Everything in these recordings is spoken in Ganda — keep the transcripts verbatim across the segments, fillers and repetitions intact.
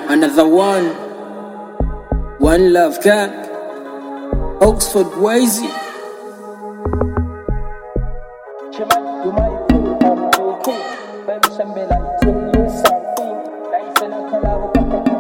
Another one. One Love Gang. Oxford Wazy. You might think I'm joking, baby, some be like tell you something. Like in a collab,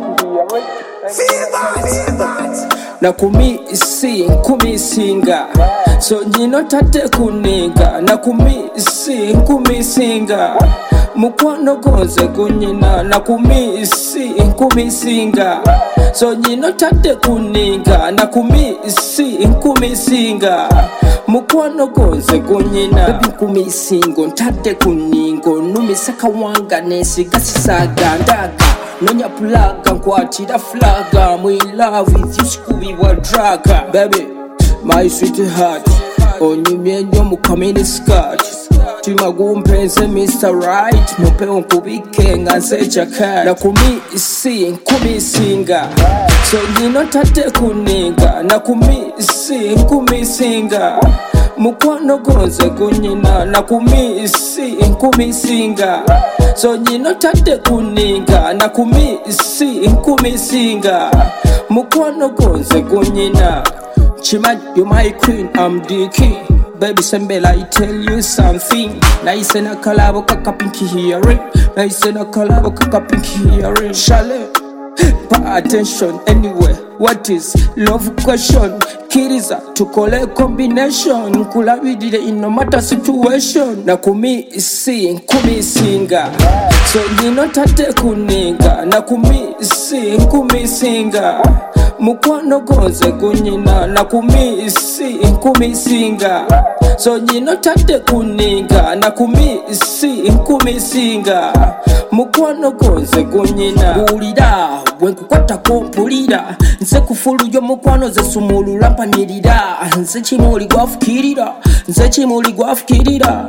na kumisi nkumisinga so nyino tate kuninga na kumisi nkumisinga mukwano gonze kunyina na kumisi nkumisinga so nyino tate kuninga na kumisi nkumisinga mukwano gonze kunyina baby nkumisingo tate kuningo numisaka wanga nesiga sisaga ndaga nonya plaga nkwatira flaga I'm in love with you Scooby wa draga baby my sweetheart onyumye nyo mukamini skirt timagumpenze Mister Right mupe unkubike nganze jaka na kumisi nkumisinga so nyino tate kuninga na kumisi nkumisinga mukwano gonze kunyina na kumisi nkumisinga so nyino tate kuninga na kumisi nkumisinga mukwano gonze kunyina chima you my queen I'm the king baby sembela I tell you something nice na kalabo kaka pinky hearing nice na kalabo kaka pinky hearing shale pay attention anyway what is love question kiriza tukole combination kulabidire in no matter situation na kumisi nkumisinga so nyino tate kuninga na kumisi nkumisinga mukwano gonze kunyina na kumisi nkumisinga so nyino tate kuninga na kumisi nkumisinga mukwano gonze kunyina bulira bwenkukwata kompulira nze kufulu yo mukwano ze sumulula mpanirira nze kimuli gwafukirira nze kimuli gwafukirira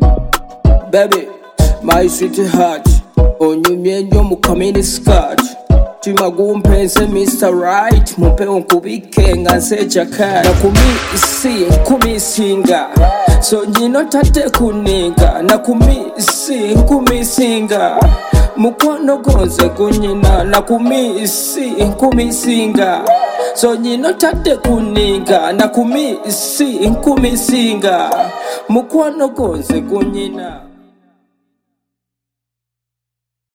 baby my sweetheart onyumye nyo mukamini skirt timagumpenze Mister Right mupe unkubike nganze jaka na kumisi nkumisinga so nyino tate kuninga na kumisi nkumisinga mukwano gonze kunyina na kumisi nkumisinga so nyino tate kuninga na kumisi nkumisinga mukwano gonze kunyina